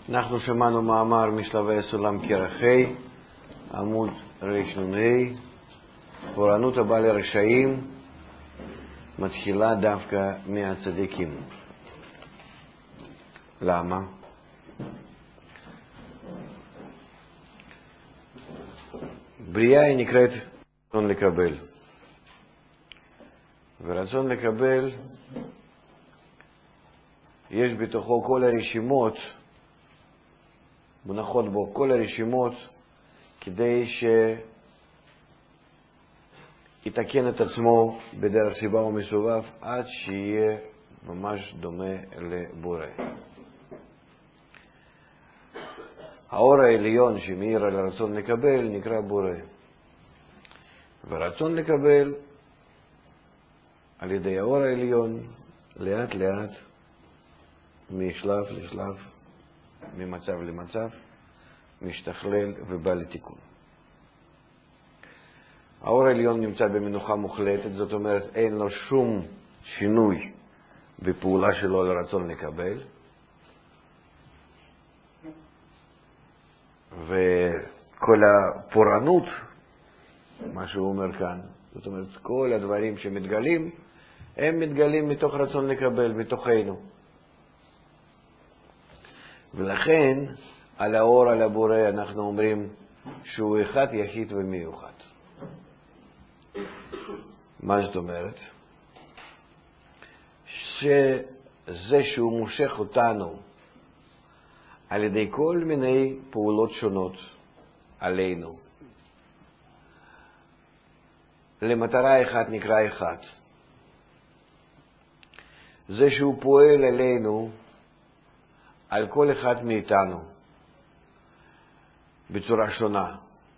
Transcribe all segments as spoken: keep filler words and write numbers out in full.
אנחנו שמענו מאמר משלבי הסולם כרך ה', עמוד רנ"ה, פורענות הבאה לרשעים מתחילה דווקא מהצדיקים. למה? בריאה היא נקראת רצון לקבל. ורצון לקבל, יש בתוכו כל הרשימות, מונחות בו כל הרשימות, כדי שיתקן את עצמו בדרך סיבה ומסובב, עד שיהיה ממש דומה לבורא. האור העליון שמאיר על הרצון לקבל נקרא בורא. ורצון לקבל על ידי האור העליון לאט לאט, משלב לשלב, ממצב למצב, משתכלל ובא לתיקון. האור העליון נמצא במנוחה מוחלטת, זאת אומרת אין לו שום שינוי בפעולה שלו לרצון לקבל, וכל הפורענות, מה שהוא אומר כאן, זאת אומרת כל הדברים שמתגלים, הם מתגלים מתוך רצון לקבל, מתוכנו. ולכן על האור, על הבורא, אנחנו אומרים שהוא אחד, יחיד ומיוחד. מה זאת אומרת? שזה שהוא מושך אותנו על ידי כל מיני פעולות שונות עלינו, למטרה אחת נקרא אחד. זה שהוא פועל עלינו, על כל אחד מאיתנו, בצורה שונה.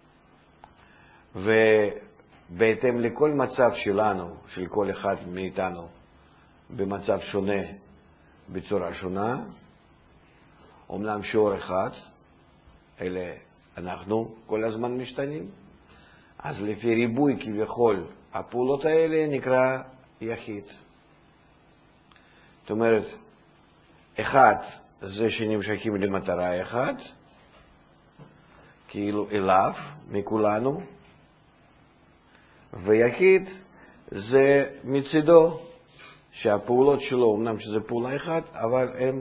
ובהתאם לכל מצב שלנו, של כל אחד מאיתנו, במצב שונה, בצורה שונה, אומנם שיעור אחד, אלה אנחנו כל הזמן משתנים, אז לפי ריבוי כביכול, הפעולות האלה נקרא יחיד. זאת אומרת, אחד זה שנמשכים למטרה אחד, כאילו אליו, מכולנו, ויחיד זה מצידו, שהפעולות שלו, אמנם שזה פעולה אחת, אבל הם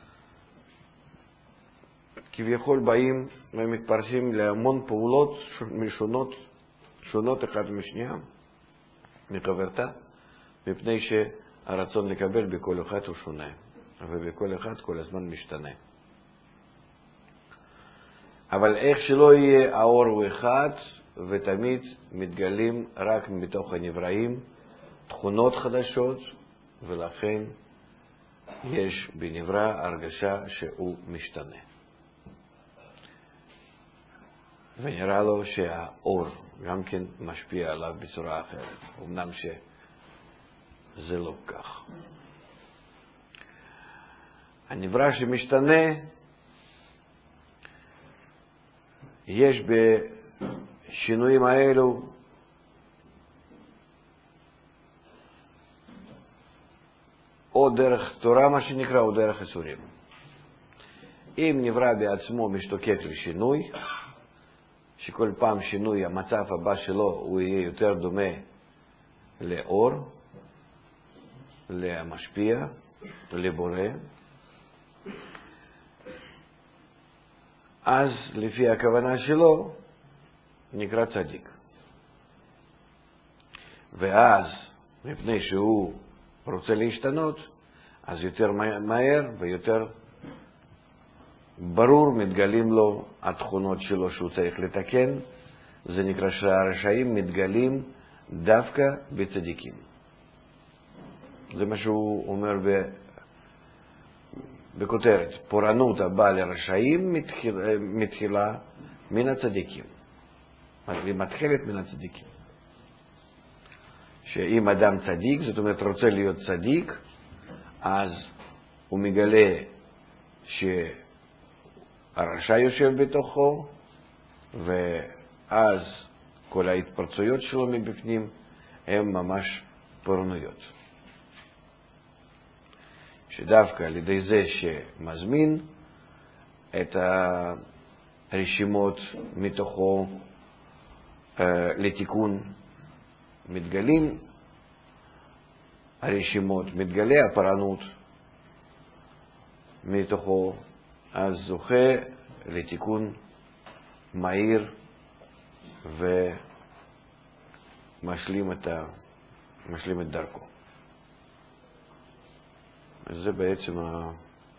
כביכול באים ומתפרסים להמון פעולות משונות, שונות אחד משנייה, מחברתה, מפני שהרצון לקבל בכל אחד הוא שונה. ובכל אחד כל הזמן משתנה. אבל איך שלא יהיה, האור הוא אחד, ותמיד מתגלים רק מתוך הנבראים תכונות חדשות, ולכן יש בנברא הרגשה שהוא משתנה. ונראה לו שהאור גם כן משפיע עליו בצורה אחרת, אמנם שזה לא כך. הנברא שמשתנה, יש בשינויים האלו או דרך תורה, מה שנקרא, או דרך איסורים. אם נברא בעצמו משתוקק לשינוי, שכל פעם שינוי, המצב הבא שלו הוא יהיה יותר דומה לאור, למשפיע, לבורא, אז לפי הכוונה שלו נקרא צדיק. ואז מפני שהוא רוצה להשתנות, אז יותר מהר ויותר ברור מתגלים לו התכונות שלו שהוא צריך לתקן. זה נקרא שהרשעים מתגלים דווקא בצדיקים. זה מה שהוא אומר ב... בכותרת, פורענות הבאה לרשעים מתחילה, מתחילה מן הצדיקים. היא מתחילת מן הצדיקים. שאם אדם צדיק, זאת אומרת רוצה להיות צדיק, אז הוא מגלה שהרשע יושב בתוכו, ואז כל ההתפרצויות שלו מבפנים הן ממש פורענויות. שדווקא על ידי זה שמזמין, את הרשימות מתוכו לתיקון, מתגלים הרשימות, מתגלה הפרענות מתוכו, אז זוכה לתיקון מהיר ומשלים את, ה... משלים את דרכו. אז זה בעצם ה...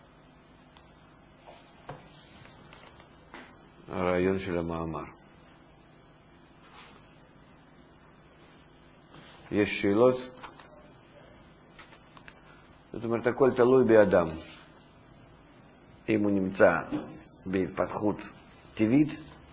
הרעיון של המאמר. יש שאלות? זאת אומרת, הכל תלוי באדם. אם הוא נמצא בהתפתחות טבעית,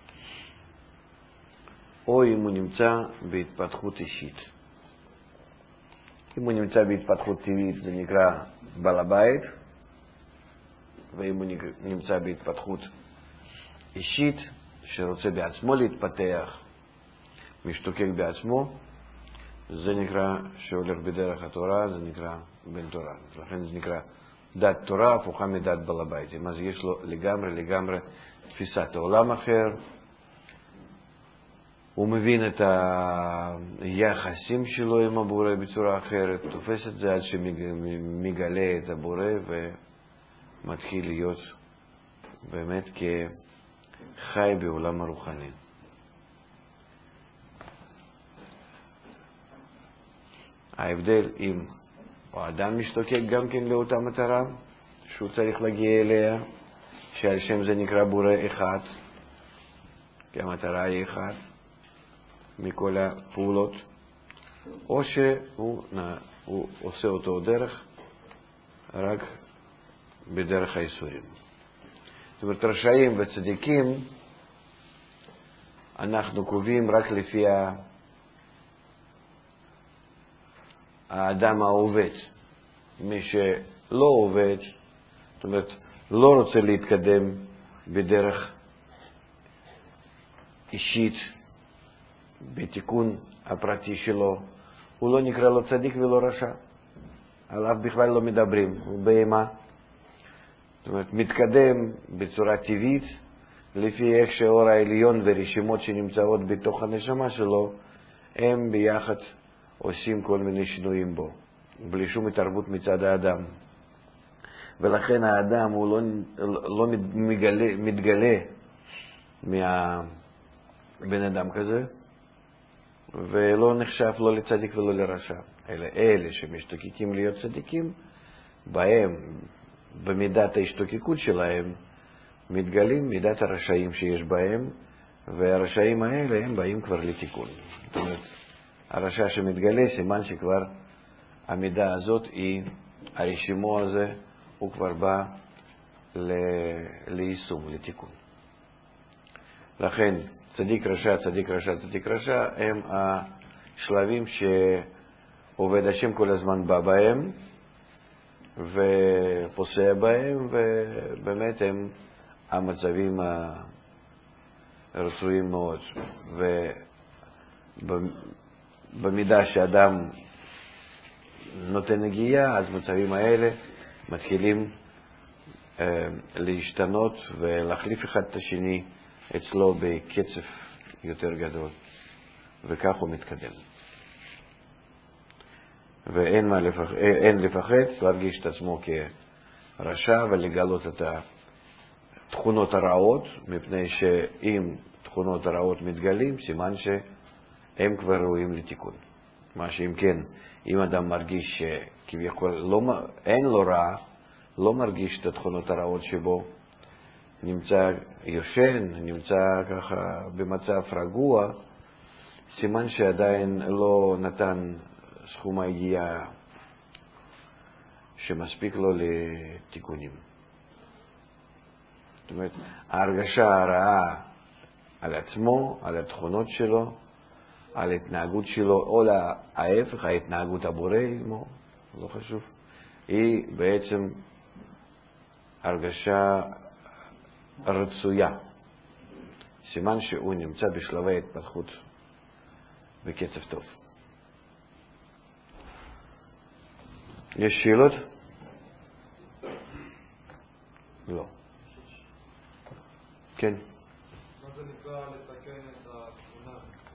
או אם הוא נמצא בהתפתחות אישית. אם הוא נמצא בהתפתחות טבעית זה נקרא בעל הבית, ואם הוא נמצא בהתפתחות אישית, שרוצה בעצמו להתפתח, משתוקק בעצמו, זה נקרא שהולך בדרך התורה, זה נקרא בן תורה. לכן זה נקרא דת תורה הפוכה מדת בעל הבית. אז יש לו לגמרי לגמרי תפיסת העולם אחר, הוא מבין את היחסים שלו עם הבורא בצורה אחרת, תופס את זה עד שמגלה את הבורא ומתחיל להיות באמת כחי בעולם הרוחני. ההבדל אם האדם משתוקק גם כן לאותה מטרה שהוא צריך להגיע אליה, שעל שם זה נקרא בורא אחד, כי המטרה היא אחת מכל הפעולות, או שהוא הוא עושה אותו דרך רק בדרך האיסורים. זאת אומרת, רשעים וצדיקים אנחנו קובעים רק לפי האדם העובד. מי שלא עובד, זאת אומרת, לא רוצה להתקדם בדרך אישית, בתיקון הפרטי שלו, הוא לא נקרא לו צדיק ולא רשע. עליו בכלל לא מדברים, הוא בהמה. זאת אומרת, מתקדם בצורה טבעית, לפי איך שהאור העליון ורשימות שנמצאות בתוך הנשמה שלו, הם ביחד עושים כל מיני שינויים בו, בלי שום התערבות מצד האדם. ולכן האדם הוא לא, לא מתגלה, מתגלה מהבן אדם כזה, ולא נחשב לא לצדיק ולא לרשע. אלא אלה שמשתוקקים להיות צדיקים, בהם, במידת ההשתוקקות שלהם, מתגלים מידת הרשעים שיש בהם, והרשעים האלה הם באים כבר לתיקון. זאת אומרת, הרשע שמתגלה, סימן שכבר המידה הזאת היא, הרשימו הזה, הוא כבר בא ליישום, לתיקון. לכן, צדיק רשע, צדיק רשע, צדיק רשע, הם השלבים שעובד השם כל הזמן בא בהם, ופוסע בהם, ובאמת הם המצבים הרצויים מאוד. ובמידה שאדם נותן נגיעה, אז מצבים האלה מתחילים אה, להשתנות ולהחליף אחד את השני אצלו בקצב יותר גדול, וכך הוא מתקדם. ואין מה לפח... אין לפחד להרגיש את עצמו כרשע ולגלות את התכונות הרעות, מפני שאם תכונות הרעות מתגלים, סימן שהם כבר ראויים לתיקון. מה שאם כן, אם אדם מרגיש שכביכול לא, אין לו רע, לא מרגיש את התכונות הרעות שבו, נמצא יושן, נמצא ככה במצב רגוע, סימן שעדיין לא נתן סכום היגיעה שמספיק לו לתיקונים. זאת אומרת, ההרגשה הרעה על עצמו, על התכונות שלו, על ההתנהגות שלו, או להפך, ההתנהגות הבורא עמו, לא חשוב, היא בעצם הרגשה רצויה. סימן שהוא נמצא בשלבי התפתחות בקצב טוב. יש שאלות? לא. כן. מה זה נקרא לתקן את התמונה?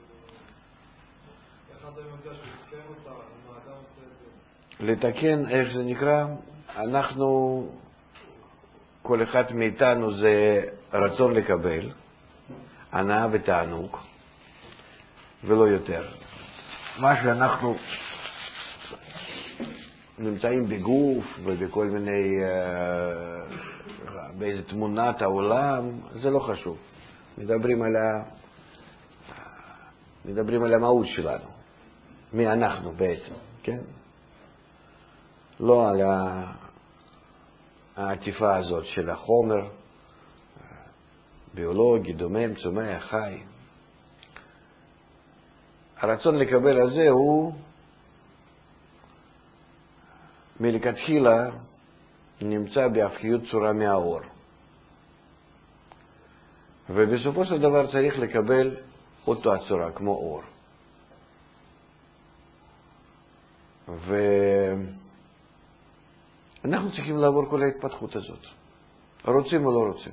איך אתה יודע שתקן אותה, אם האדם עושה את זה? לתקן, איך זה נקרא? אנחנו, כל אחד מאיתנו זה רצון לקבל, הנאה ותענוג, ולא יותר. מה שאנחנו נמצאים בגוף ובכל מיני, באיזה תמונת העולם, זה לא חשוב. מדברים על ה... מדברים על המהות שלנו. מי אנחנו בעצם, כן? לא על העטיפה הזאת של החומר, ביולוגי, דומם, צומח, חי. הרצון לקבל הזה הוא מלכתחילה נמצא בהפכיות צורה מהאור. ובסופו של דבר צריך לקבל אותו הצורה, כמו אור. ואנחנו צריכים לעבור כל ההתפתחות הזאת. רוצים או לא רוצים.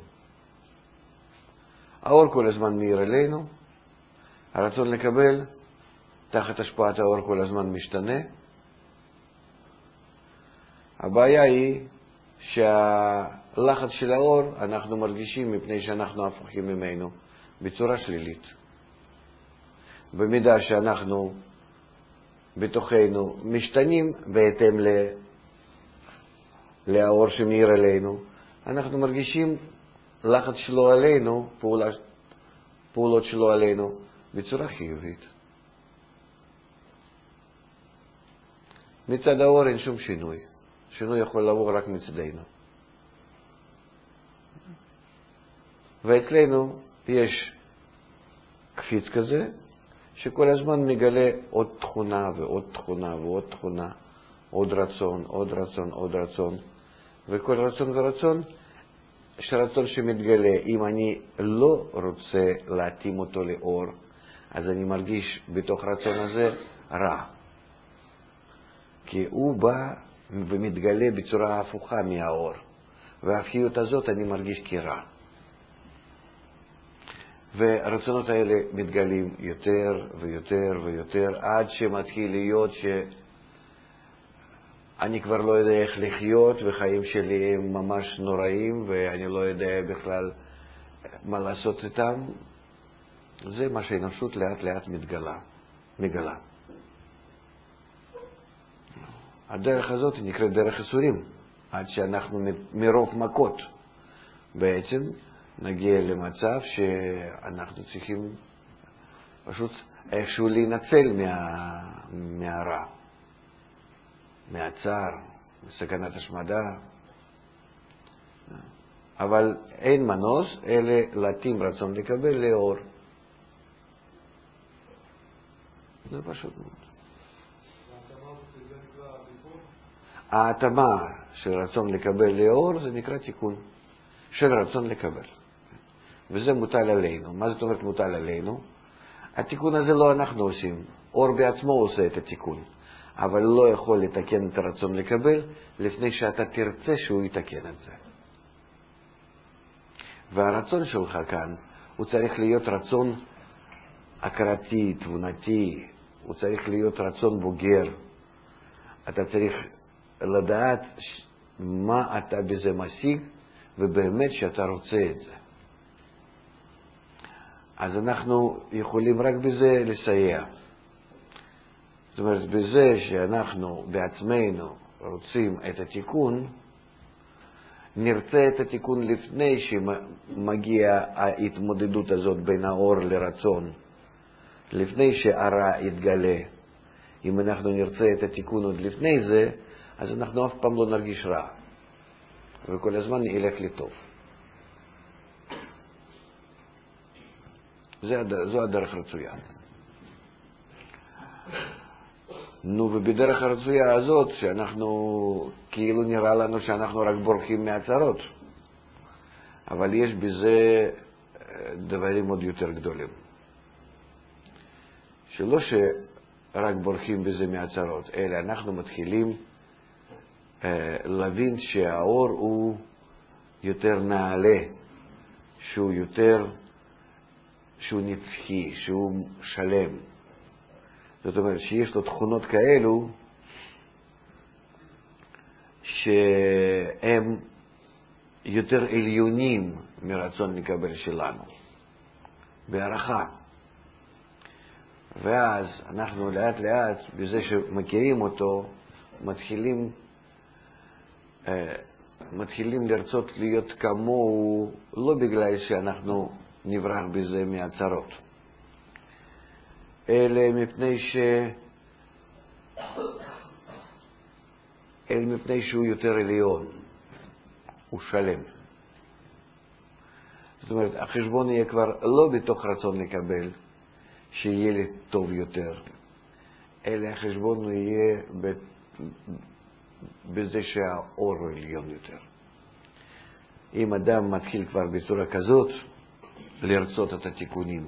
האור כל הזמן מאיר אלינו, הרצון לקבל תחת השפעת האור כל הזמן משתנה. הבעיה היא שהלחץ של האור אנחנו מרגישים מפני שאנחנו הפוכים ממנו בצורה שלילית. במידה שאנחנו בתוכנו משתנים בהתאם לאור שמאיר אלינו, אנחנו מרגישים לחץ שלו עלינו, פעולה, פעולות שלו עלינו בצורה חיובית. מצד האור אין שום שינוי. שינוי יכול לבוא רק מצדנו. ואצלנו יש קפיץ כזה, שכל הזמן מגלה עוד תכונה ועוד תכונה ועוד תכונה, עוד רצון, עוד רצון, עוד רצון. וכל רצון ורצון, שרצון שמתגלה, אם אני לא רוצה להתאים אותו לאור, אז אני מרגיש בתוך רצון הזה רע. כי הוא בא ומתגלה בצורה הפוכה מהאור. וההפכיות הזאת אני מרגיש כרע. והרצונות האלה מתגלים יותר ויותר ויותר, עד שמתחיל להיות שאני כבר לא יודע איך לחיות, וחיים שלי הם ממש נוראים, ואני לא יודע בכלל מה לעשות איתם. זה מה שהאנושות לאט לאט מתגלה, מגלה. הדרך הזאת נקראת דרך ייסורים, עד שאנחנו מרוב מכות בעצם נגיע למצב שאנחנו צריכים פשוט איכשהו להינצל מה, מהרע, מהצער, מסכנת השמדה. אבל אין מנוס אלא להתאים רצון לקבל לאור. זה פשוט מאוד. ההתאמה של רצון לקבל לאור זה נקרא תיקון של רצון לקבל. וזה מוטל עלינו. מה זאת אומרת מוטל עלינו? התיקון הזה לא אנחנו עושים. אור בעצמו עושה את התיקון. אבל לא יכול לתקן את הרצון לקבל לפני שאתה תרצה שהוא יתקן את זה. והרצון שלך כאן הוא צריך להיות רצון הכרתי, תבונתי. הוא צריך להיות רצון בוגר. אתה צריך לדעת מה אתה בזה משיג ובאמת שאתה רוצה את זה. אז אנחנו יכולים רק בזה לסייע. זאת אומרת, בזה שאנחנו בעצמנו רוצים את התיקון, נרצה את התיקון לפני שמגיע ההתמודדות הזאת בין האור לרצון, לפני שהרע יתגלה. אם אנחנו נרצה את התיקון עוד לפני זה, אז אנחנו אף פעם לא נרגיש רע. וכל הזמן ילך לי טוב. זו הדרך הרצויה. נו, ובדרך הרצויה הזאת, שאנחנו, כאילו נראה לנו שאנחנו רק בורחים מהצרות. אבל יש בזה דברים עוד יותר גדולים. שלא שרק בורחים בזה מהצרות, אלא אנחנו מתחילים להבין שהאור הוא יותר נעלה, שהוא יותר, שהוא נצחי, שהוא שלם. זאת אומרת שיש לו תכונות כאלו שהם יותר עליונים מרצון לקבל שלנו, בהערכה. ואז אנחנו לאט לאט, בזה שמכירים אותו, מתחילים, מתחילים לרצות להיות כמוהו, לא בגלל שאנחנו נברח בזה מהצרות, אלא מפני ש... אלא מפני שהוא יותר עליון, הוא שלם. זאת אומרת, החשבון יהיה כבר לא בתוך רצון לקבל, שיהיה לי טוב יותר, אלא החשבון יהיה בזה שהאור הוא עליון יותר. אם אדם מתחיל כבר בצורה כזאת, לרצות את התיקונים,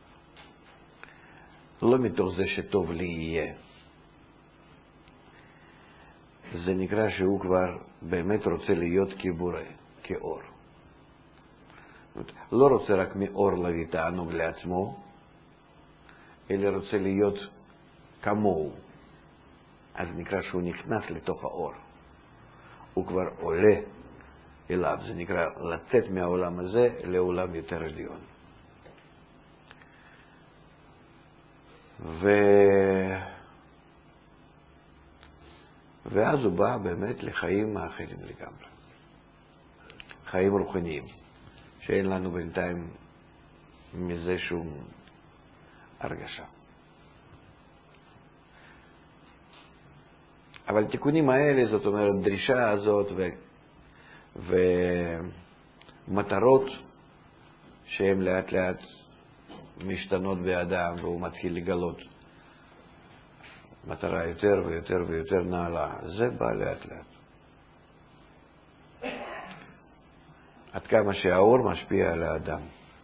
לא מתוך זה שטוב לי יהיה, זה נקרא שהוא כבר באמת רוצה להיות כבורא, כאור. לא רוצה רק מאור להביא תענוג לעצמו, אלא רוצה להיות כמוהו. אז נקרא שהוא נכנס לתוך האור. הוא כבר עולה אליו. זה נקרא לצאת מהעולם הזה לעולם יותר עליון. ו... ואז הוא בא באמת לחיים האחרים לגמרי. חיים רוחניים, שאין לנו בינתיים מזה שום הרגשה. אבל התיקונים האלה, זאת אומרת, דרישה הזאת ו... ומטרות שהן לאט לאט משתנות באדם, והוא מתחיל לגלות מטרה יותר ויותר ויותר נעלה. זה בא לאט לאט. עד כמה שהאור משפיע על האדם.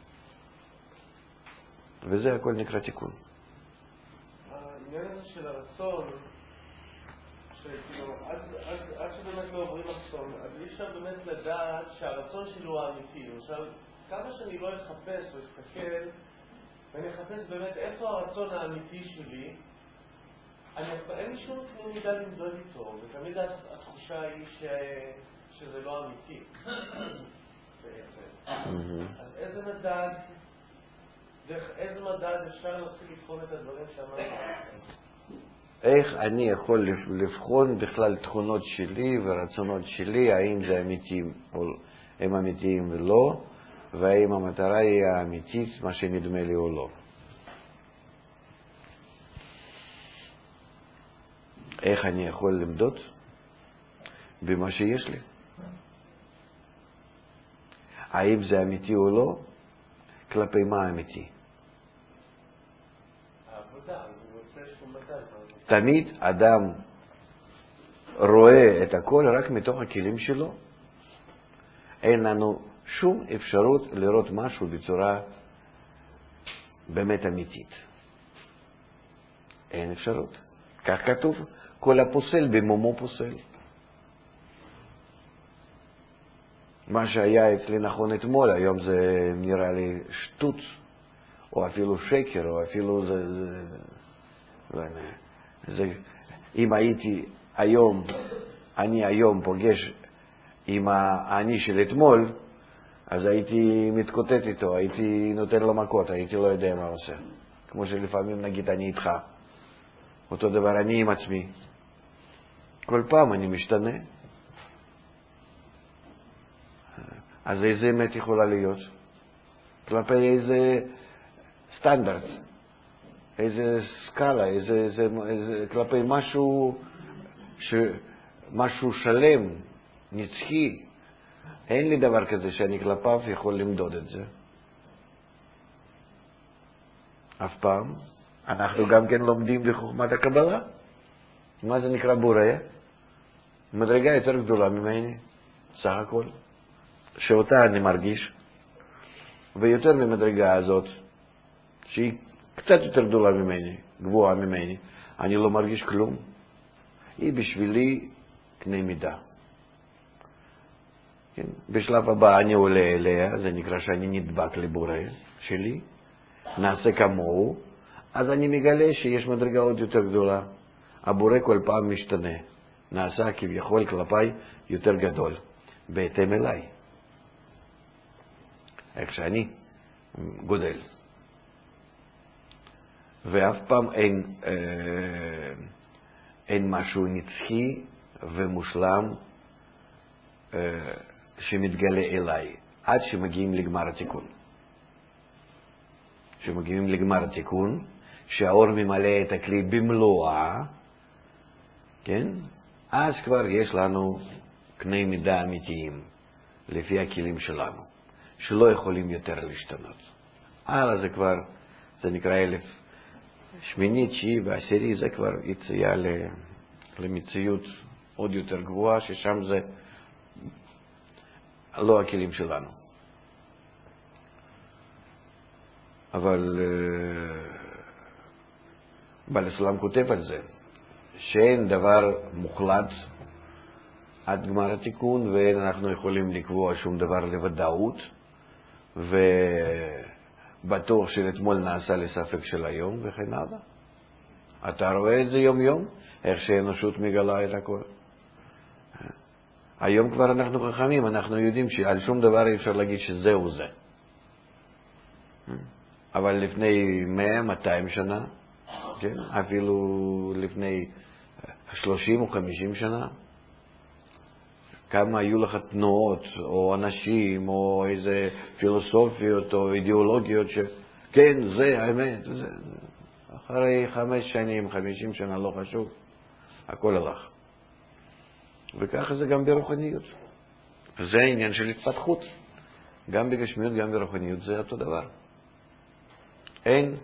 וזה הכל נקרא תיקון. העניין הזה של הרצון, שכאילו, עד, עד, עד שבאמת לא עוברים רצון, אז אי אפשר באמת לדעת שהרצון שלו הוא האמיתי. למשל, כמה שאני לא אחפש או אסתכל, ואני אחפש באמת איפה הרצון האמיתי שלי, אני אין לי שום קנה מידה למדוד איתו, ותמיד התחושה היא ש... שזה לא אמיתי. אז איזה מדד, דרך איזה מדד אפשר להתחיל לבחון את הדברים שאמרנו? איך אני יכול לבחון בכלל תכונות שלי ורצונות שלי, האם זה אמיתיים או הם אמיתיים ולא, והאם המטרה היא האמיתית, מה שנדמה לי או לא. איך אני יכול למדוד במה שיש לי? האם זה אמיתי או לא? כלפי מה אמיתי? תמיד אדם רואה את הכל רק מתוך הכלים שלו. אין לנו שום אפשרות לראות משהו בצורה באמת אמיתית. אין אפשרות. כך כתוב, כל הפוסל במומו פוסל. מה שהיה אצלי נכון אתמול, היום זה נראה לי שטות, או אפילו שקר, או אפילו זה... זה, זה, זה אם הייתי היום, אני היום פוגש עם האני של אתמול, אז הייתי מתקוטט איתו, הייתי נותן לו מכות, הייתי לא יודע מה עושה. כמו שלפעמים נגיד אני איתך. אותו דבר אני עם עצמי. כל פעם אני משתנה. אז איזה אמת יכולה להיות? כלפי איזה סטנדרט, איזה סקאלה, איזה, איזה, איזה, כלפי משהו, ש, משהו שלם, נצחי. אין לי דבר כזה שאני כלפיו יכול למדוד את זה. אף פעם. אנחנו גם כן לומדים בחוכמת הקבלה. מה זה נקרא בורא? מדרגה יותר גדולה ממני, סך הכל. שאותה אני מרגיש, ויותר ממדרגה הזאת, שהיא קצת יותר גדולה ממני, גבוהה ממני, אני לא מרגיש כלום. היא בשבילי קנה מידה. כן? בשלב הבא אני עולה אליה, זה נקרא שאני נדבק לבורא שלי, נעשה כמוהו, אז אני מגלה שיש מדרגה עוד יותר גדולה. הבורא כל פעם משתנה, נעשה כביכול כלפיי יותר גדול, בהתאם אליי. איך שאני גודל. ואף פעם אין, אה, אין משהו נצחי ומושלם אה, שמתגלה אליי, עד שמגיעים לגמר התיקון. שמגיעים לגמר התיקון, שהאור ממלא את הכלי במלואה, כן? אז כבר יש לנו קני מידה אמיתיים, לפי הכלים שלנו, שלא יכולים יותר להשתנות. הלאה זה כבר, זה נקרא אלף שמיני, תשיעי ועשירי, זה כבר יציאה למציאות עוד יותר גבוהה, ששם זה לא הכלים שלנו. אבל בעל הסולם כותב על זה, שאין דבר מוחלט עד גמר התיקון, ואין אנחנו יכולים לקבוע שום דבר לוודאות, ובטוח של אתמול נעשה לספק של היום, וכן הלאה. אתה רואה את זה יום יום, איך שהאנושות מגלה את הכל. היום כבר אנחנו חכמים, אנחנו יודעים שעל שום דבר אי אפשר להגיד שזהו זה. אבל לפני מאה, מאתיים שנה, כן? אפילו לפני שלושים או חמישים שנה, כמה היו לך תנועות, או אנשים, או איזה פילוסופיות, או אידיאולוגיות, שכן, זה האמת. זה. אחרי חמש שנים, חמישים שנה, לא חשוב, הכל הלך. וככה זה גם ברוחניות. זה העניין של התפתחות. גם בגשמיות, גם ברוחניות, זה אותו דבר. אין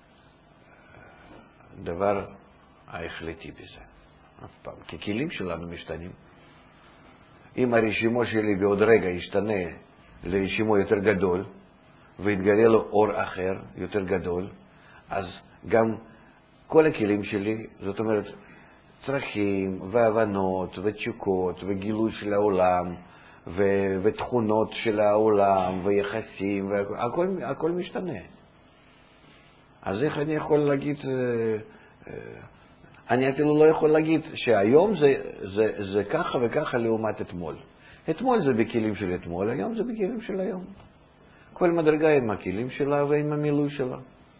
דבר ההחלטי בזה, אף פעם. כי כלים שלנו משתנים. אם הרשימו שלי בעוד רגע ישתנה לרשימו יותר גדול, ויתגלה לו אור אחר, יותר גדול, אז גם כל הכלים שלי, זאת אומרת, צרכים והבנות ותשוקות וגילוי של העולם, ו- ותכונות של העולם ויחסים, והכל, הכל משתנה. אז איך אני יכול להגיד, אני אפילו לא יכול להגיד שהיום זה, זה, זה ככה וככה לעומת אתמול. אתמול זה בכלים של אתמול, היום זה בכלים של היום. כל מדרגה עם הכלים שלה ועם המילוי שלה.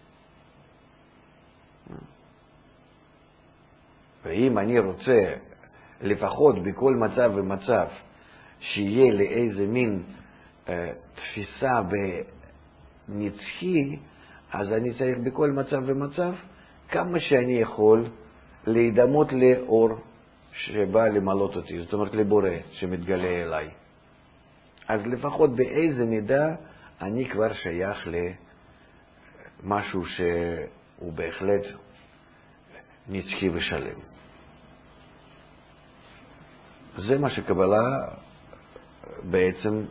ואם אני רוצה לפחות בכל מצב ומצב שיהיה לי איזה מין אה, תפיסה בנצחי, אז אני צריך בכל מצב ומצב כמה שאני יכול להידמות לאור שבא למלות אותי, זאת אומרת לבורא שמתגלה אליי. אז לפחות באיזה מידה אני כבר שייך למשהו שהוא בהחלט נצחי ושלם. זה מה שקבלה בעצם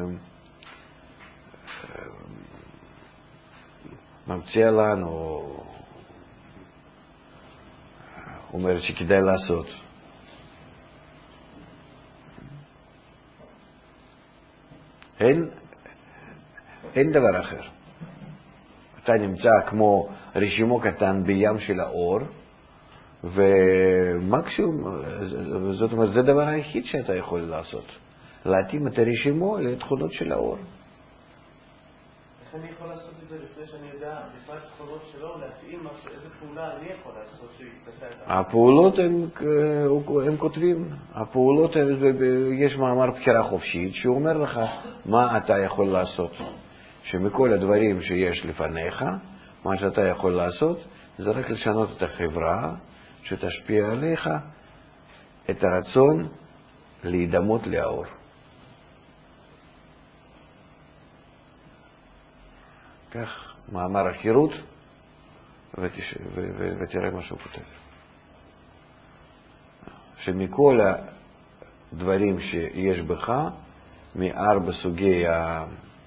ממציאה לנו, אומרת שכדאי לעשות. אין, אין דבר אחר. אתה נמצא כמו רשימו קטן בים של האור, ומקסימום, זאת אומרת, זה דבר היחיד שאתה יכול לעשות. להתאים את הרשימו לתכונות של האור. איך אני יכול לעשות את זה לפני שאני יודע בפרט תכונות שלו, להתאים משהו, איזה פעולה אני יכול לעשות שיתבצע את זה? הפעולות הם, הם כותבים. הפעולות, יש מאמר בחירה חופשית שאומר לך מה אתה יכול לעשות. שמכל הדברים שיש לפניך, מה שאתה יכול לעשות זה רק לשנות את החברה שתשפיע עליך את הרצון להידמות לאור. כך מאמר החירות, ותש... ו... ו... ותראה מה שהוא כותב. שמכל הדברים שיש בך, מארבע סוגי ה...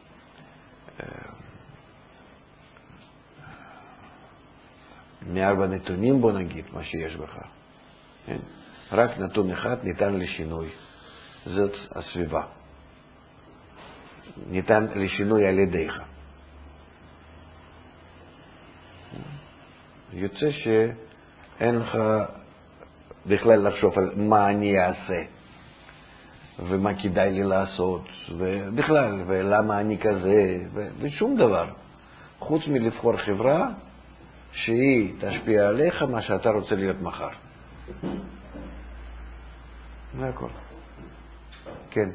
מארבע נתונים, בוא נגיד, מה שיש בך. כן? רק נתון אחד ניתן לשינוי. זאת הסביבה. ניתן לשינוי על ידיך. יוצא שאין לך בכלל לחשוב על מה אני אעשה, ומה כדאי לי לעשות, ובכלל, ולמה אני כזה, ושום דבר. חוץ מלבחור חברה שהיא תשפיע עליך מה שאתה רוצה להיות מחר. זה הכל. כן.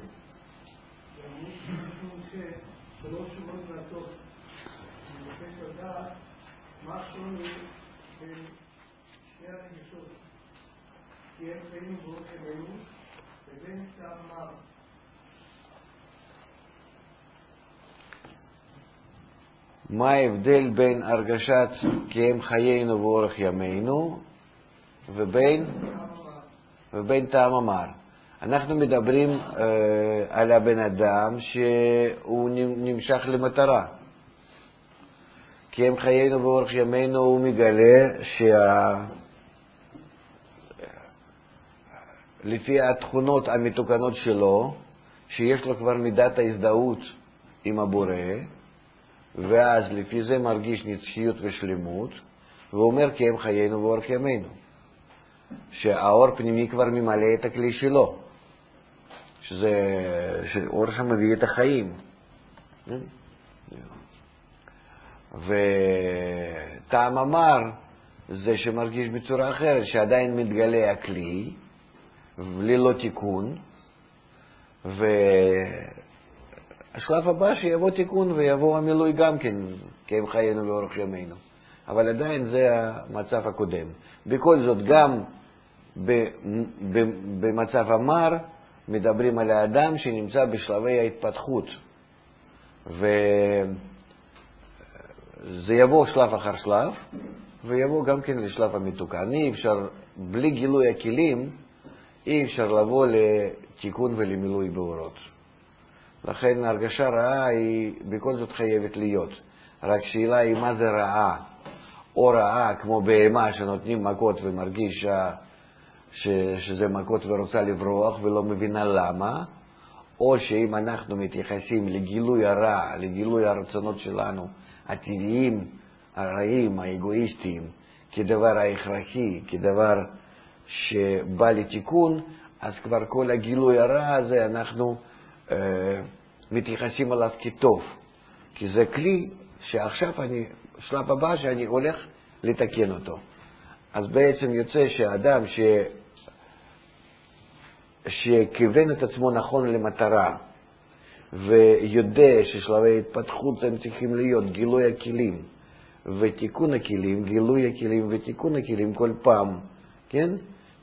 מה שוני בין שני הרגשות? כי הם חיים באורח ימינו ובין צער. מה ההבדל בין הרגשת כי הם חיינו ואורח ימינו ובין, ובין טעם המר? אנחנו מדברים אה, על הבן אדם שהוא נמשך למטרה. כי הם חיינו ואורח ימינו, הוא מגלה שה... לפי התכונות המתוקנות שלו, שיש לו כבר מידת ההזדהות עם הבורא, ואז לפי זה מרגיש נצחיות ושלמות, ואומר כי הם חיינו ואורח ימינו. שהאור פנימי כבר ממלא את הכלי שלו, שזה אור שמביא את החיים. וטעם המר זה שמרגיש בצורה אחרת, שעדיין מתגלה הכלי ללא תיקון, והשלב הבא שיבוא תיקון ויבוא המילוי גם כן, כי הם חיינו ואורח ימינו. אבל עדיין זה המצב הקודם. בכל זאת, גם במצב המר מדברים על האדם שנמצא בשלבי ההתפתחות, וזה יבוא שלב אחר שלב, ויבוא גם כן לשלב המתוקן. אי אפשר, בלי גילוי הכלים, אי אפשר לבוא לתיקון ולמילוי באורות. לכן הרגשה רעה היא בכל זאת חייבת להיות. רק שאלה היא מה זה רעה. או רעה כמו בהמה שנותנים מכות ומרגיש ש... שזה מכות ורוצה לברוח ולא מבינה למה, או שאם אנחנו מתייחסים לגילוי הרע, לגילוי הרצונות שלנו, הטבעיים, הרעים, האגואיסטיים, כדבר ההכרחי, כדבר שבא לתיקון, אז כבר כל הגילוי הרע הזה אנחנו אה, מתייחסים עליו כטוב. כי זה כלי שעכשיו אני, שלב הבא שאני הולך לתקן אותו. אז בעצם יוצא שהאדם ש... שכיוון את עצמו נכון למטרה, ויודע ששלבי התפתחות הם צריכים להיות גילוי הכלים ותיקון הכלים, גילוי הכלים ותיקון הכלים כל פעם, כן?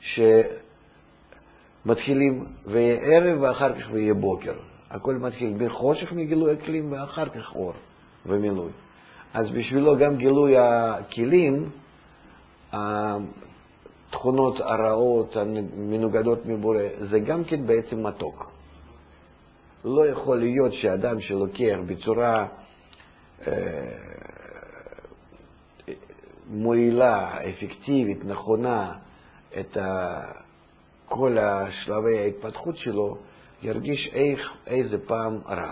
שמתחילים ויהיה ערב ואחר כך ויהיה בוקר. הכל מתחיל בחושך מגילוי הכלים ואחר כך אור ומילוי. אז בשבילו גם גילוי הכלים, התכונות הרעות, המנוגדות מבורא, זה גם כן בעצם מתוק. לא יכול להיות שאדם שלוקח בצורה אה, מועילה, אפקטיבית, נכונה, את ה, כל השלבי ההתפתחות שלו, ירגיש איך, איזה פעם רע.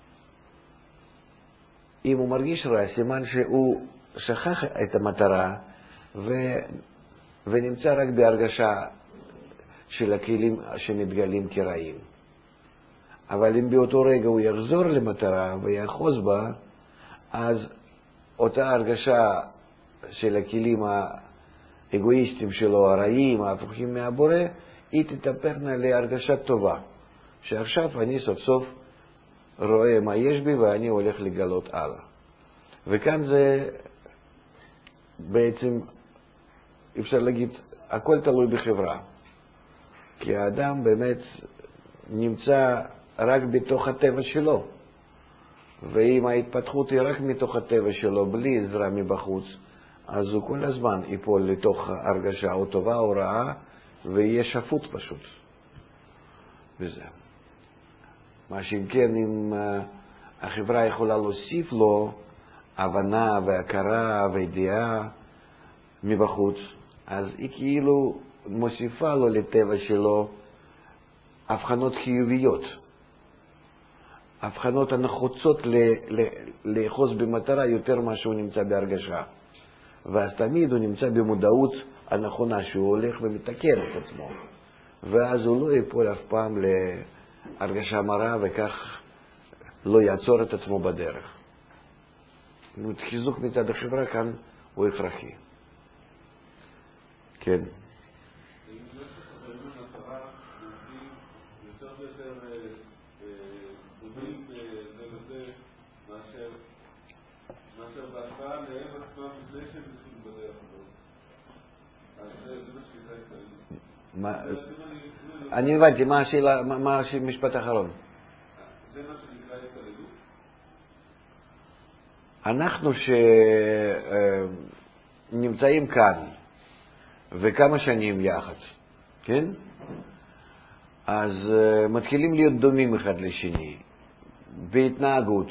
אם הוא מרגיש רע, סימן שהוא שכח את המטרה ו, ונמצא רק בהרגשה של הכלים שמתגלים כרעים. אבל אם באותו רגע הוא יחזור למטרה ויאחוז בה, אז אותה הרגשה של הכלים האגואיסטיים שלו, הרעים, ההפוכים מהבורא, היא תתהפכנה להרגשה טובה. שעכשיו אני סוף סוף רואה מה יש בי ואני הולך לגלות הלאה. וכאן זה בעצם, אפשר להגיד, הכל תלוי בחברה. כי האדם באמת נמצא רק בתוך הטבע שלו. ואם ההתפתחות היא רק מתוך הטבע שלו, בלי עזרה מבחוץ, אז הוא כל הזמן ייפול לתוך הרגשה או טובה או רעה, ויהיה שפוט פשוט. וזה. מה שאם כן, אם החברה יכולה להוסיף לו הבנה והכרה וידיעה מבחוץ, אז היא כאילו מוסיפה לו לטבע שלו הבחנות חיוביות. ההבחנות הנחוצות לאחוז במטרה יותר ממה שהוא נמצא בהרגשה. ואז תמיד הוא נמצא במודעות הנכונה שהוא הולך ומתקן את עצמו. ואז הוא לא ייפול אף פעם להרגשה מרה וכך לא יעצור את עצמו בדרך. חיזוק מצד החברה כאן הוא הכרחי. כן. אני הבנתי, מה השאלה, מה המשפט האחרון? זה מה שנקרא התקללות? אנחנו שנמצאים כאן וכמה שנים יחד, כן? אז מתחילים להיות דומים אחד לשני, בהתנהגות,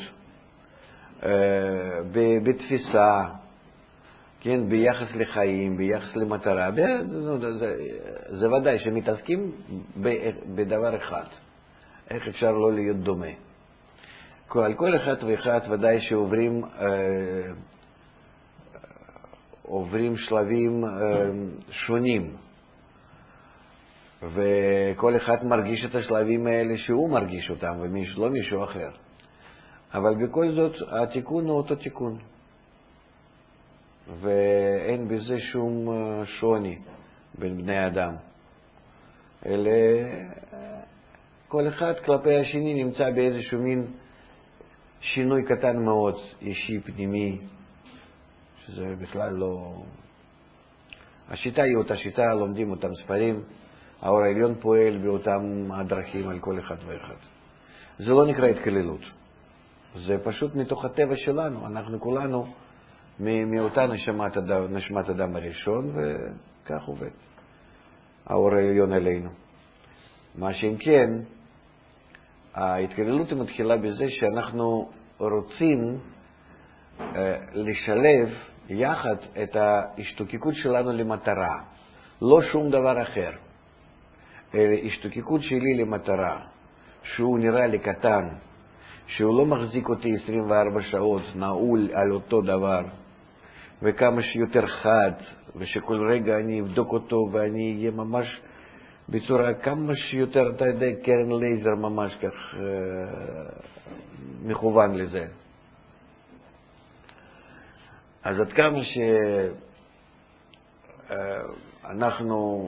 בתפיסה, כן, ביחס לחיים, ביחס למטרה. זה, זה, זה ודאי שמתעסקים בדבר אחד. איך אפשר לא להיות דומה? על כל אחד ואחד ודאי שעוברים אה, עוברים שלבים אה, שונים. וכל אחד מרגיש את השלבים האלה שהוא מרגיש אותם, ולא מישהו אחר. אבל בכל זאת, התיקון הוא אותו תיקון. ואין בזה שום שוני בין בני אדם. אלא כל אחד כלפי השני נמצא באיזשהו מין שינוי קטן מאוד, אישי, פנימי, שזה בכלל לא... השיטה היא אותה שיטה, לומדים אותם ספרים, האור העליון פועל באותם הדרכים על כל אחד ואחד. זה לא נקרא התקללות. זה פשוט מתוך הטבע שלנו. אנחנו כולנו מאותה נשמת אדם, נשמת אדם הראשון, וכך עובד האור העליון עלינו. מה שאם כן, ההתקללות מתחילה בזה שאנחנו רוצים אה, לשלב יחד את ההשתוקקות שלנו למטרה, לא שום דבר אחר. ההשתוקקות שלי למטרה, שהוא נראה לי קטן, שהוא לא מחזיק אותי עשרים וארבע שעות נעול על אותו דבר, וכמה שיותר חד, ושכל רגע אני אבדוק אותו ואני אהיה ממש בצורה כמה שיותר, אתה יודע, קרן לייזר ממש כך אה, מכוון לזה. אז עד כמה שאנחנו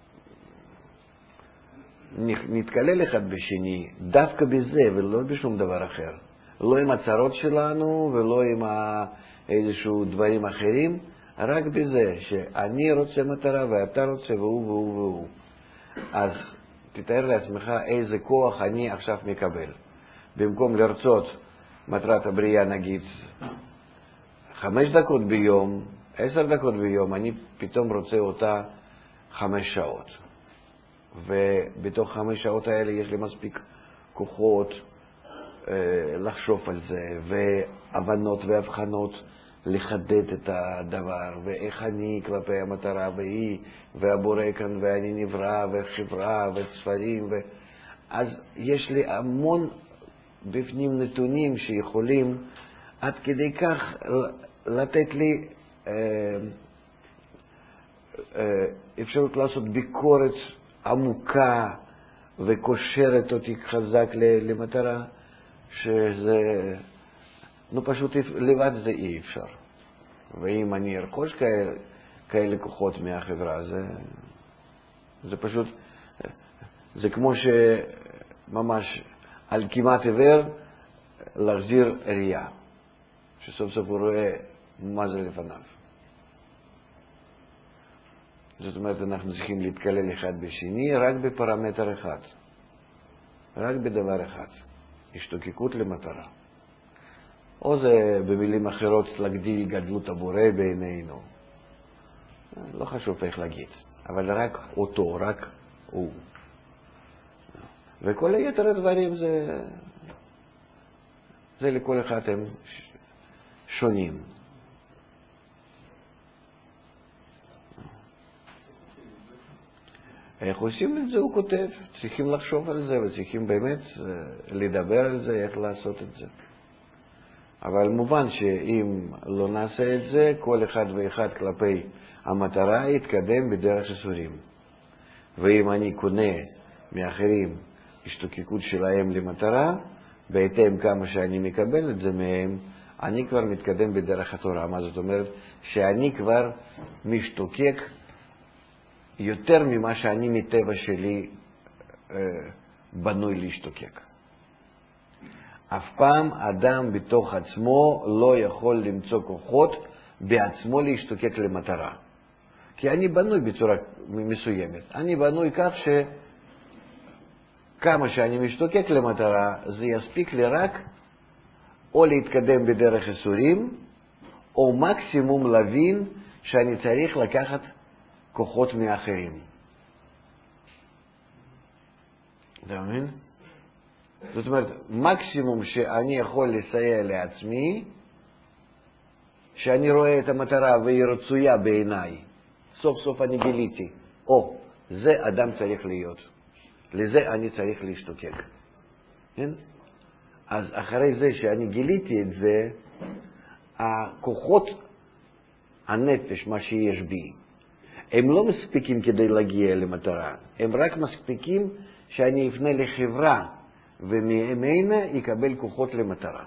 נתקלל אחד בשני, דווקא בזה ולא בשום דבר אחר. לא עם הצרות שלנו ולא עם איזשהו דברים אחרים, רק בזה שאני רוצה מטרה ואתה רוצה והוא והוא והוא. אז תתאר לעצמך איזה כוח אני עכשיו מקבל. במקום לרצות מטרת הבריאה, נגיד, חמש דקות ביום, עשר דקות ביום, אני פתאום רוצה אותה חמש שעות. ובתוך חמש שעות האלה יש לי מספיק כוחות אה, לחשוב על זה, והבנות והבחנות לחדד את הדבר, ואיך אני כלפי המטרה, והיא, והבורא כאן, ואני נברא, וחברה, וספרים, ו... אז יש לי המון בפנים נתונים שיכולים עד כדי כך לתת לי אה, אה, אפשרות לעשות ביקורת עמוקה וקושרת אותי חזק למטרה, שזה, נו פשוט לבד זה אי אפשר. ואם אני ארכוש כאלה, כאלה כוחות מהחברה, זה, זה פשוט, זה כמו שממש על כמעט עיוור להחזיר ראייה, שסוף סוף הוא רואה מה זה לפניו. זאת אומרת, אנחנו צריכים להתקלל אחד בשני רק בפרמטר אחד, רק בדבר אחד, השתוקקות למטרה. או זה במילים אחרות להגדיל גדלות הבורא בעינינו. לא חשוב איך להגיד, אבל רק אותו, רק הוא. וכל היתר הדברים זה, זה לכל אחד הם שונים. איך עושים את זה? הוא כותב. צריכים לחשוב על זה וצריכים באמת לדבר על זה, איך לעשות את זה. אבל מובן שאם לא נעשה את זה, כל אחד ואחד כלפי המטרה יתקדם בדרך איסורים. ואם אני קונה מאחרים השתוקקות שלהם למטרה, בהתאם כמה שאני מקבל את זה מהם, אני כבר מתקדם בדרך התורה. מה זאת אומרת? שאני כבר משתוקק יותר ממה שאני מטבע שלי אה, בנוי להשתוקק. אף פעם אדם בתוך עצמו לא יכול למצוא כוחות בעצמו להשתוקק למטרה. כי אני בנוי בצורה מסוימת. אני בנוי כך שכמה שאני משתוקק למטרה, זה יספיק לי רק או להתקדם בדרך איסורים, או מקסימום להבין שאני צריך לקחת כוחות מאחרים. אתה מבין? זאת אומרת, מקסימום שאני יכול לסייע לעצמי, שאני רואה את המטרה והיא רצויה בעיניי, סוף סוף אני גיליתי, או, זה אדם צריך להיות. לזה אני צריך להשתוקק. כן? אז אחרי זה שאני גיליתי את זה, הכוחות הנפש, מה שיש בי, הם לא מספיקים כדי להגיע למטרה. הם רק מספיקים שאני אפנה לחברה, וממנה יקבל כוחות למטרה.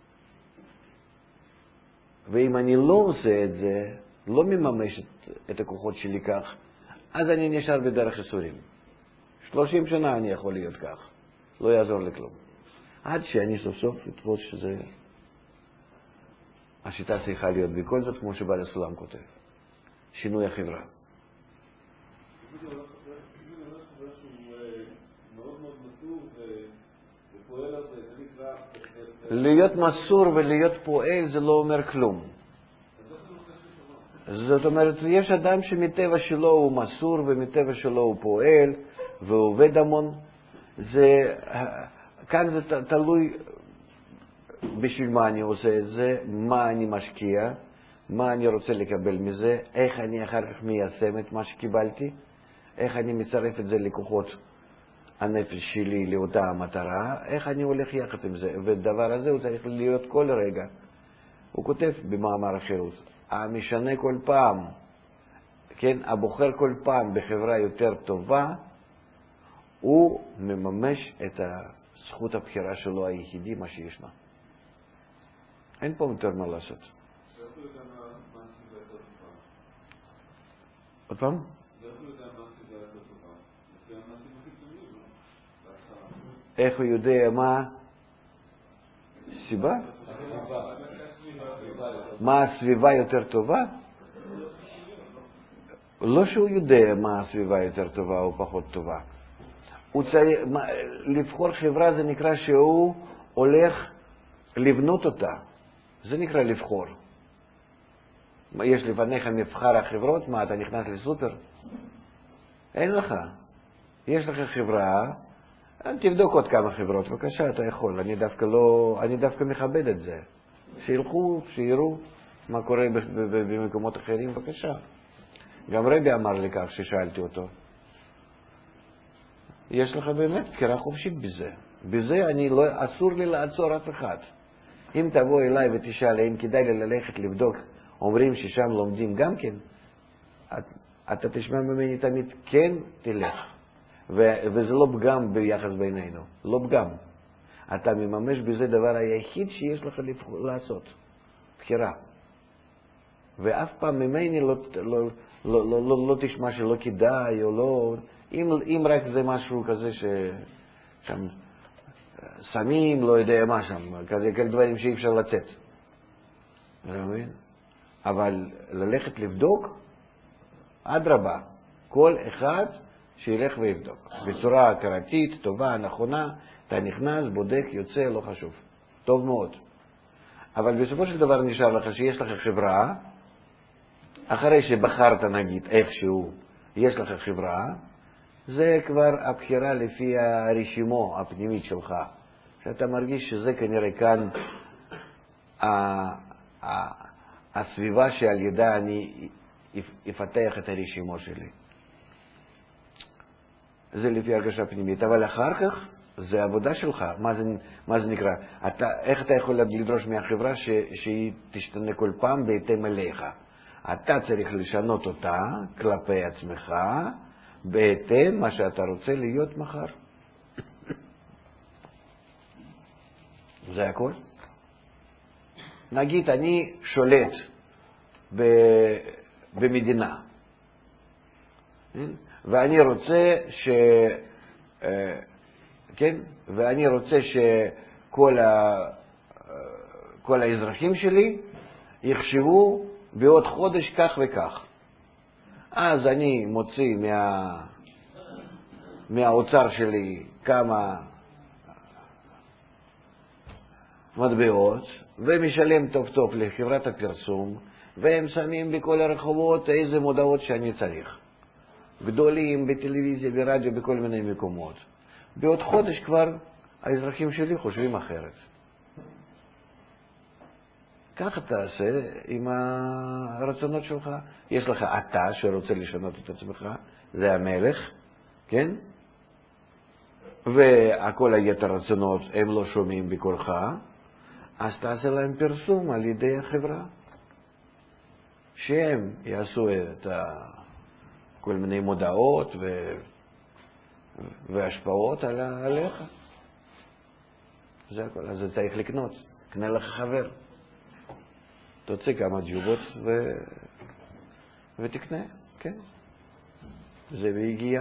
ואם אני לא עושה את זה, לא מממש את, את הכוחות שלי כך, אז אני נשאר בדרך איסורים. שלושים שנה אני יכול להיות כך. לא יעזור לכלום. עד שאני סוף סוף אתפוס שזה... השיטה צריכה להיות בכל זאת, כמו שבעל הסולם כותב. שינוי החברה. להיות מסור ולהיות פועל זה לא אומר כלום. זאת אומרת, יש אדם שמטבע שלו הוא מסור ומטבע שלו הוא פועל ועובד המון. זה, כאן זה תלוי בשביל מה אני עושה את זה, מה אני משקיע, מה אני רוצה לקבל מזה, איך אני אחר כך מיישם את מה שקיבלתי, איך אני מצרף את זה לכוחות הנפש שלי לאותה המטרה, איך אני הולך יחד עם זה. ודבר הזה הוא צריך להיות כל רגע. הוא כותב במאמר החירות, המשנה כל פעם, כן, הבוחר כל פעם בחברה יותר טובה, הוא מממש את זכות הבחירה שלו היחידי, מה שישנה. אין פה יותר מה לעשות. עוד פעם? איך הוא יודע מה סיבה? מה הסביבה יותר טובה? לא שהוא יודע מה הסביבה יותר טובה או פחות טובה. הוא צריך, לבחור חברה זה נקרא שהוא הולך לבנות אותה. זה נקרא לבחור. יש לפניך מבחר החברות, מה אתה נכנס לסופר? אין לך. יש לך חברה, תבדוק עוד כמה חברות, בבקשה, אתה יכול. אני דווקא לא, אני דווקא מכבד את זה. שילכו, שיראו מה קורה במקומות אחרים, בבקשה. גם רבי אמר לי כך ששאלתי אותו. יש לך באמת בחירה חופשית בזה. בזה אני לא, אסור לי לעצור אף אחד. אם תבוא אליי ותשאל אם כדאי לי ללכת לבדוק, אומרים ששם לומדים גם כן, את, אתה תשמע ממני תמיד, כן, תלך. ו, וזה לא פגם ביחס בינינו, לא פגם. אתה מממש בזה דבר היחיד שיש לך לעשות, בחירה. ואף פעם ממני לא, לא, לא, לא, לא, לא תשמע שלא כדאי או לא, אם, אם רק זה משהו כזה ששם שמים, לא יודע מה שם, כזה כאלה דברים שאי אפשר לצאת. אבל ללכת לבדוק, אדרבה, כל אחד שילך ויבדוק. בצורה הכרתית, טובה, נכונה, אתה נכנס, בודק, יוצא, לא חשוב. טוב מאוד. אבל בסופו של דבר נשאר לך שיש לך חברה, אחרי שבחרת נגיד איכשהו, יש לך חברה, זה כבר הבחירה לפי הרשימו הפנימית שלך. שאתה מרגיש שזה כנראה כאן הסביבה שעל ידה אני אפתח את הרשימו שלי. זה לפי הרגשה פנימית, אבל אחר כך זה עבודה שלך. מה זה, מה זה נקרא? אתה, איך אתה יכול לדרוש מהחברה ש, שהיא תשתנה כל פעם בהתאם אליך? אתה צריך לשנות אותה כלפי עצמך, בהתאם מה שאתה רוצה להיות מחר. זה הכל. נגיד, אני שולט ב, במדינה, ואני רוצה ש... כן? ואני רוצה שכל ה... כל האזרחים שלי יחשבו בעוד חודש כך וכך. אז אני מוציא מה... מהאוצר שלי כמה מטבעות, ומשלם טוב טוב לחברת הפרסום, והם שמים בכל הרחובות איזה מודעות שאני צריך. גדולים בטלוויזיה, ברדיו, בכל מיני מקומות. בעוד חודש כבר האזרחים שלי חושבים אחרת. כך תעשה עם הרצונות שלך. יש לך אתה שרוצה לשנות את עצמך, זה המלך, כן? והכל היתר רצונות הם לא שומעים בקולך, אז תעשה להם פרסום על ידי החברה. שהם יעשו את כל מיני מודעות ו... והשפעות על... עליך. זה הכל. אז צריך לקנות. קנה לך חבר. תוציא כמה ג'ובות ו... ותקנה. כן. זה בהגיע.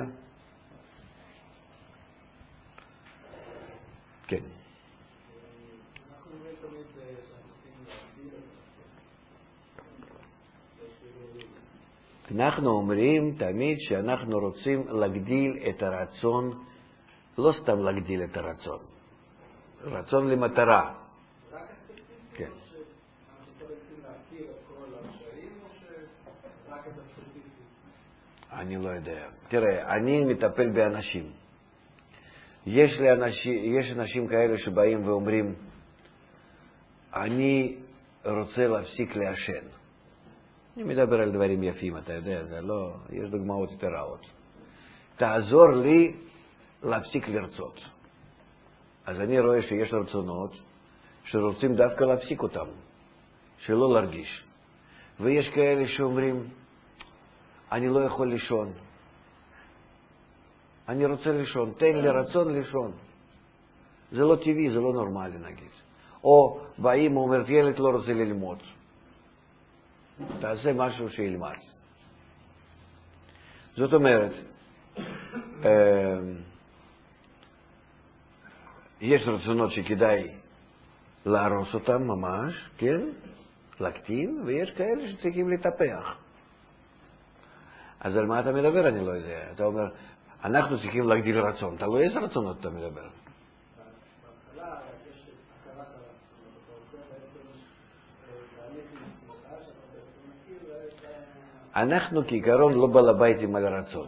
כן. אנחנו אומרים תמיד שאנחנו רוצים להגדיל את הרצון, לא סתם להגדיל את הרצון, רצון למטרה. כן. אני לא יודע. תראה, אני מטפל באנשים. יש לי אנשים, יש אנשים כאלה שבאים ואומרים, אני רוצה להפסיק לעשן. אני מדבר על דברים יפים, אתה יודע, זה לא, יש דוגמאות יותר רעות. תעזור לי להפסיק לרצות. אז אני רואה שיש רצונות שרוצים דווקא להפסיק אותם, שלא להרגיש. ויש כאלה שאומרים, אני לא יכול לישון. אני רוצה לישון, תן לי רצון לישון. זה לא טבעי, זה לא נורמלי נגיד. או באים ואומרת, ילד לא רוצה ללמוד. תעשה משהו שילמד. זאת אומרת, יש רצונות שכדאי להרוס אותם ממש, כן? להקטין, ויש כאלה שצריכים לטפח. אז על מה אתה מדבר? אני לא יודע. אתה אומר, אנחנו צריכים להגדיל רצון. אתה לא איזה רצונות אתה מדבר? אנחנו כעיקרון לא בעל הביתים על הרצון.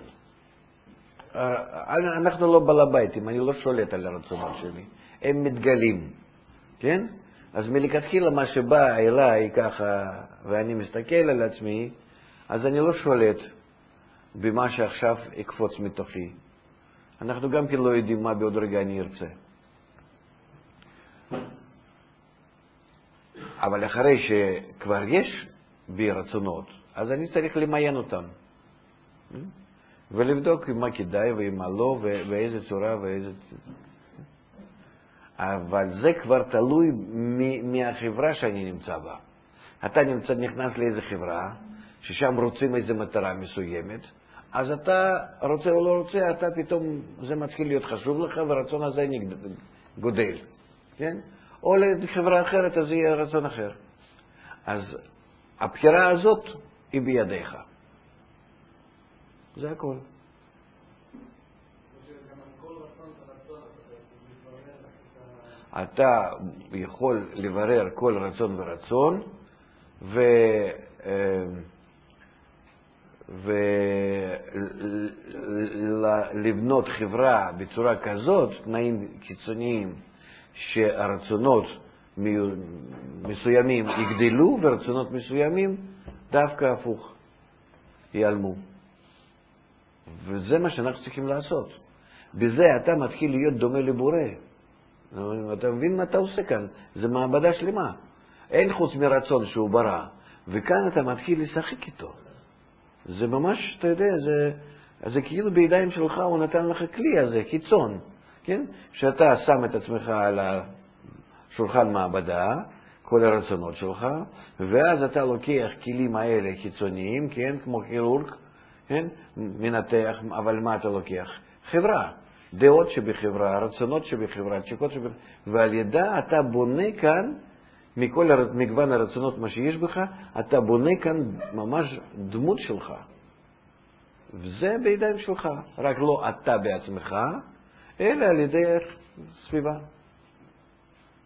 אנחנו לא בעל הביתים, אני לא שולט על הרצונות שלי. הם מתגלים, כן? אז מלכתחילה מה שבא אליי ככה, ואני מסתכל על עצמי, אז אני לא שולט במה שעכשיו יקפוץ מתוכי. אנחנו גם כן לא יודעים מה בעוד רגע אני ארצה. אבל אחרי שכבר יש בי רצונות, אז אני צריך למיין אותם. ולבדוק מה כדאי ומה לא, ואיזה צורה ואיזה... אבל זה כבר תלוי מהחברה שאני נמצא בה. אתה נמצא, נכנס לאיזה חברה, ששם רוצים איזו מטרה מסוימת, אז אתה רוצה או לא רוצה, אתה פתאום, זה מתחיל להיות חשוב לך, והרצון הזה גודל. כן? או לחברה אחרת, אז יהיה רצון אחר. אז הבחירה הזאת היא בידיך. זה הכל. אתה יכול לברר כל רצון ורצון, ו... ולבנות חברה בצורה כזאת, תנאים קיצוניים, שהרצונות מסוימים יגדלו ורצונות מסוימים דווקא הפוך, ייעלמו. וזה מה שאנחנו צריכים לעשות. בזה אתה מתחיל להיות דומה לבורא. אתה מבין מה אתה עושה כאן? זה מעבדה שלמה. אין חוץ מרצון שהוא ברא. וכאן אתה מתחיל לשחק איתו. זה ממש, אתה יודע, זה, זה כאילו בידיים שלך הוא נתן לך כלי הזה, קיצון. כן? שאתה שם את עצמך על השולחן מעבדה, כל הרצונות שלך, ואז אתה לוקח כלים האלה חיצוניים, כן? כמו כירורג, כן? מנתח, אבל מה אתה לוקח? חברה. דעות שבחברה, רצונות שבחברה, תשוקות שבחברה, ועל ידה אתה בונה כאן, מכל מגוון הרצונות מה שיש בך, אתה בונה כאן ממש דמות שלך. וזה בידיים שלך, רק לא אתה בעצמך, אלא על ידי סביבה.